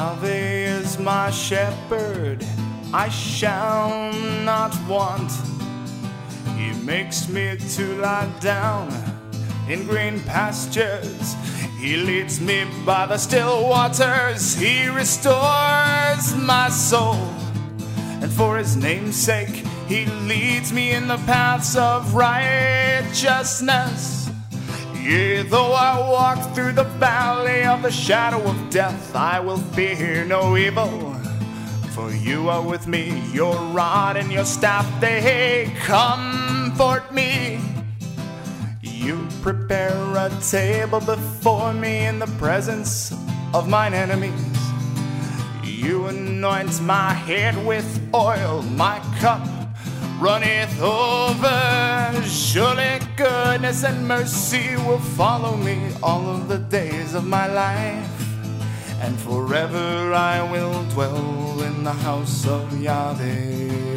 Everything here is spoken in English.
Yahweh is my shepherd, I shall not want. He makes me to lie down in green pastures. He leads me by the still waters. He restores my soul. And for his name's sake, he leads me in the paths of righteousness. Yea, though I walk through the valley of the shadow of death, I will fear no evil. For you are with me, your rod and your staff, they comfort me. You prepare a table before me in the presence of mine enemies. You anoint my head with oil, my cup runneth over. Surely goodness and mercy will follow me all of the days of my life, and forever I will dwell in the house of Yahweh.